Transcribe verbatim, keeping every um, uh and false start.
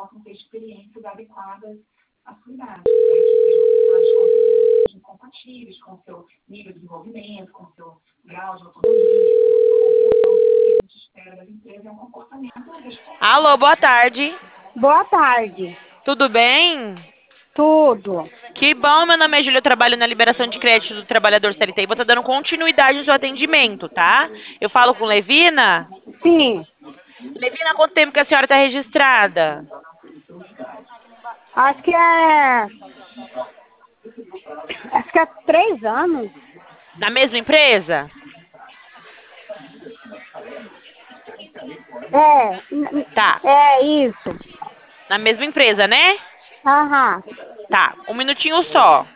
possam ter experiências adequadas à sua idade, né? Que sejam compatíveis com o seu nível de desenvolvimento, com o seu grau de autonomia, com a sua compreensão. O que a gente espera das empresas é um comportamento responsável. Alô, boa tarde. Boa tarde. Tudo bem? Tudo. Que bom, meu nome é Júlia, eu trabalho na liberação de crédito do trabalhador C L T e vou estar dando continuidade no seu atendimento, tá? Eu falo com Levina? Sim. Levina, há quanto tempo que a senhora está registrada? Acho que é. Acho que é três anos. Na mesma empresa? É. Tá. É isso. Na mesma empresa, né? Aham. Tá, um minutinho só.